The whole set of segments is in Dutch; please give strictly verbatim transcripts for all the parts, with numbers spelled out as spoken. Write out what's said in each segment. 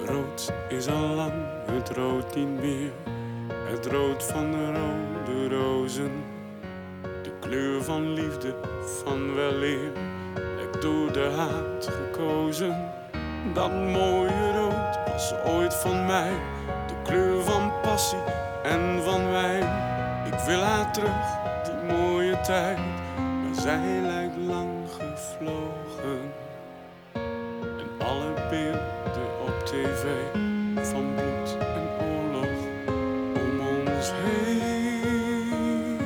Rood is al lang het rood niet meer, het rood van de rode rozen. De kleur van liefde, van weleer, heb door de haat gekozen. Dat mooie rood was ooit van mij, de kleur van passie en van wijn. Ik wil haar terug, die mooie tijd, maar zij lijkt lang gevlogen. En alle beelden op tv van bloed en oorlog om ons heen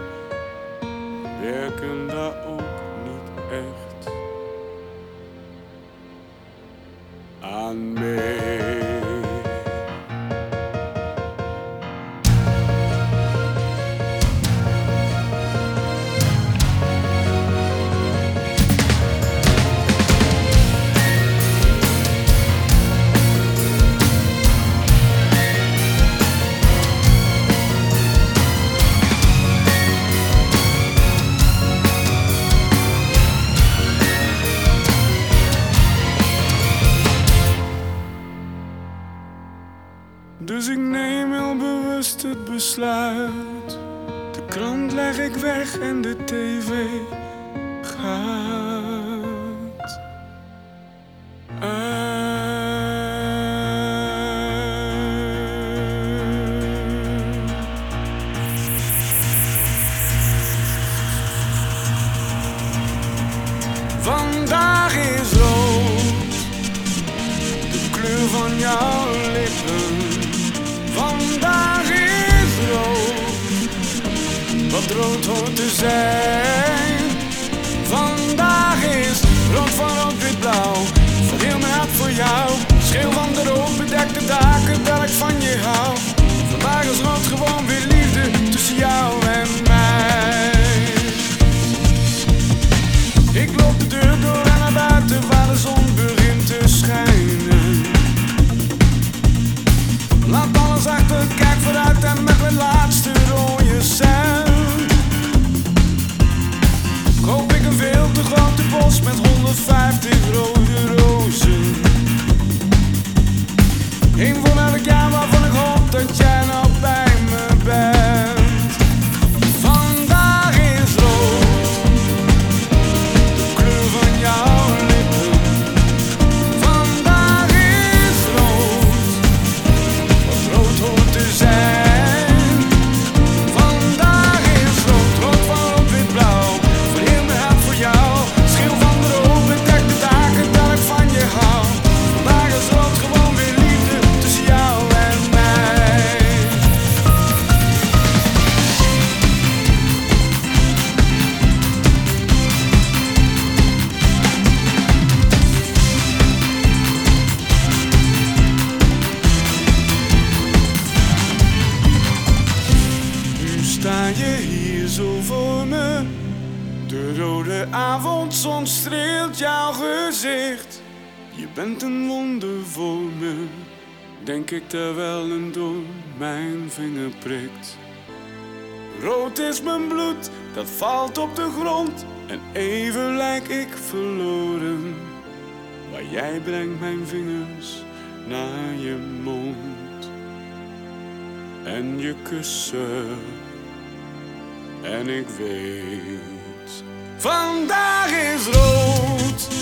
werken daar ook niet echt aan mee. Dus ik neem heel bewust het besluit. De krant leg ik weg en de tv gaat uit. Vandaag is rood, de kleur van jouw lippen. Vandaag is rood, wat rood hoort te zijn. Vandaag is rood van rood, wit, blauw, van heel mijn hart voor jou. Schreeuw van de rood bedekte daken dat ik van je hou. Vandaag is rood gewoon weer liefde tussen jou en mij. Ik loop de deur door en naar buiten waar de zon begint te schijnen. Laat alles achter, kijk vooruit en met mijn laatste rode cent koop ik een veel te grote bos met honderdvijftig rode rozen. Eén voor elk jaar waarvan ik hoop dat jij nou bij me bent. Vandaag is rood, de kleur van jouw lippen. Vandaag is rood, rood hoort te zijn. Vandaag is rood, rood van rood, wit, blauw, voor heel mijn hart voor jou. Schil van de rood, bedek de daken dat ik van je hou. Vandaag is rood gewoon weer liefde tussen jou en mij. Nu sta je hier zo voor me, de rode avondzon streelt jouw gezicht. Je bent een wonder voor me, denk ik terwijl een door mijn vinger prikt. Rood is mijn bloed, dat valt op de grond en even lijk ik verloren. Maar jij brengt mijn vingers naar je mond en je kussen. En ik weet, vandaag is rood.